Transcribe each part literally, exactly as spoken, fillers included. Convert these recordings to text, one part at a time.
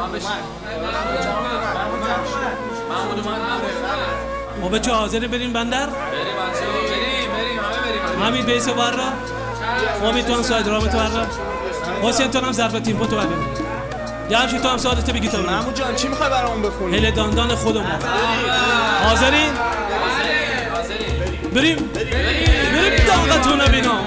ما بچه حاضری بریم بندر؟ بریم بچه ها بریم بریم همه بریم حمید بیسو بر را امید تو هم ساید رامت بر را حسین تو هم ضربه تیمپو تو بگیم جمشید تو هم ساعدت بگی تو بریم محمود جان چی میخوای برامون بخونی؟ هل داندان خودمون حاضرین؟ بریم بریم طاقتون رو بینام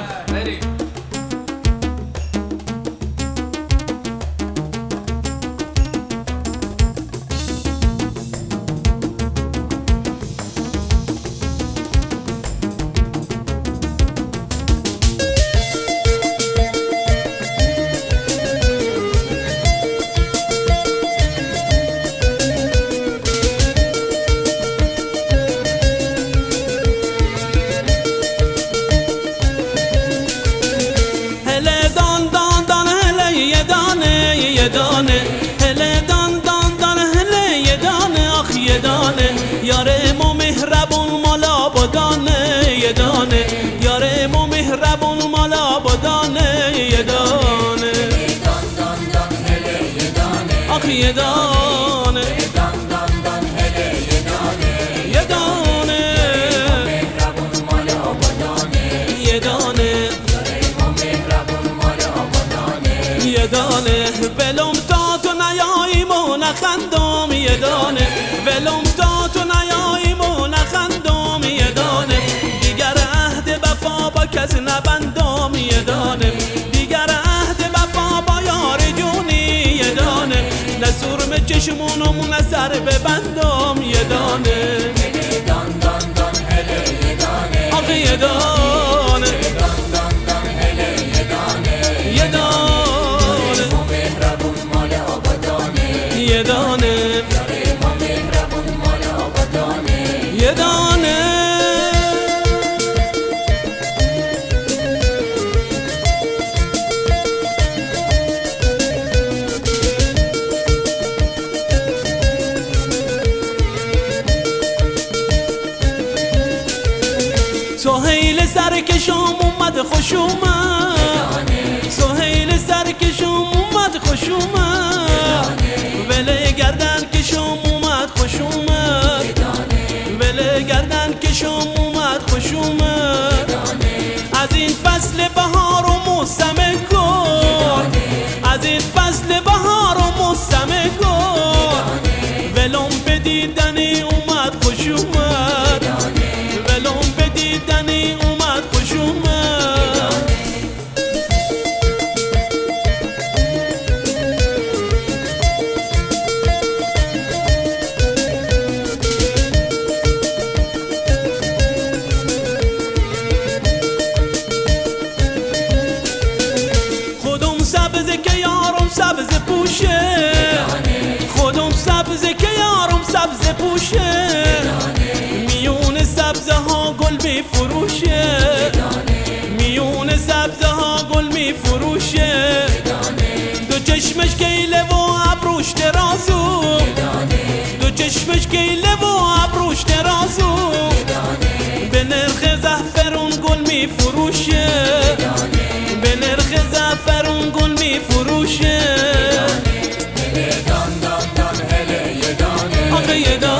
یه دانه هله دان دان دان هله یه دانه آخ یه دانه یاره مو مهربون مالا بدانه یه دانه یاره مو مهربون مالا بدانه یه دانه دان دان دان هله یه دانه آخ یه دانه دان دان دان هله یه دانه یه دانه مهربون مالا بدانه یه دانه یاره مو مهربون مالا بدانه یه دانه ولم تا تو نیاییم و نخندم یه دانه ولم تا تو نیاییم و نخندم یه دانه دیگر عهد وفا با کس نبندم یه دانه دیگر عهد وفا با یار جونی یه دانه نه سرم چشمونم نه سر ببندم یه دانه دان دان دان هله یه دانه آقا یه دانه دان دان دان هله یه دانه یه دانه مو مهربون مالا بدانه یه دانه یاره مو مهربون مالا بدانه یه دانه سهیل سرکشم اومد خوش اومد سهیل سرکشم اومد خوش اومد وله گردن کشم اومد خوش اومد وله گردن کشم اومد خوش اومد از این فصل بهار و موسم گل از این فصل بهار و موسم گل ولم بدیدنی اومد خوش اومد ولم بدیدنی اومد خوش اومد خودم سبزه که یارم سبز پوشه خودم سبزه که یارم سبز پوشه میون سبزه ها گل می فروشه میون سبزه ها گل می فروشه دو چشمش گیله و ابروش درازو دو چشمش گیله و ابروش درازو به نرخ زعفرون گل می فروشه به نرخ زعفرون گل می فروشه دان دان دان هله یه دانه آقا یه دانه